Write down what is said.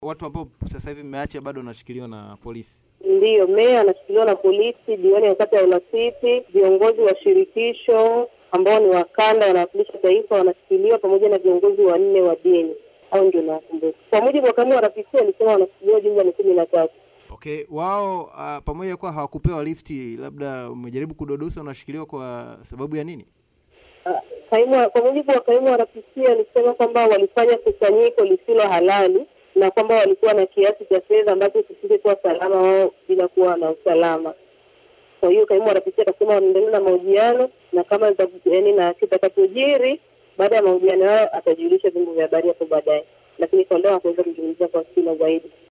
Watu ambao sasa hivi mmeacha bado wanashikiliwa na polisi? Ndiyo, meya anashikiliwa na polisi, diwani wa kata ya Olasiti, viongozi wa shirikisho ambao ni wakanda wanawakilisha taifa wanashikiliwa pamoja na viongozi 4 wa dini. Hao ndio nawakumbuka. Kwa mujibu wa kama RPC alisema wanashikiliwa jumla ni 13. Okay, wao pamoja kwa hawakupewa lifti, labda umejaribu kudodosa wanashikiliwa kwa sababu ya nini? Kwa mujibu wa kaimu wa RPC alisema kwamba walifanya kusanyiko lisilo halali na kwamba walikuwa na kiasi cha fedha ambacho kisingekuwa salama wao bila kuwa na usalama. Kwa hiyo kaimu wa RPC akasema wanaendelea na mahojiano na kama na kitakachojiri baada ya mahojiano hayo atajulisha vyombo vya habari hapo baadaye. Lakini kwa leo hatuweza kuzungumzia kwa kina zaidi.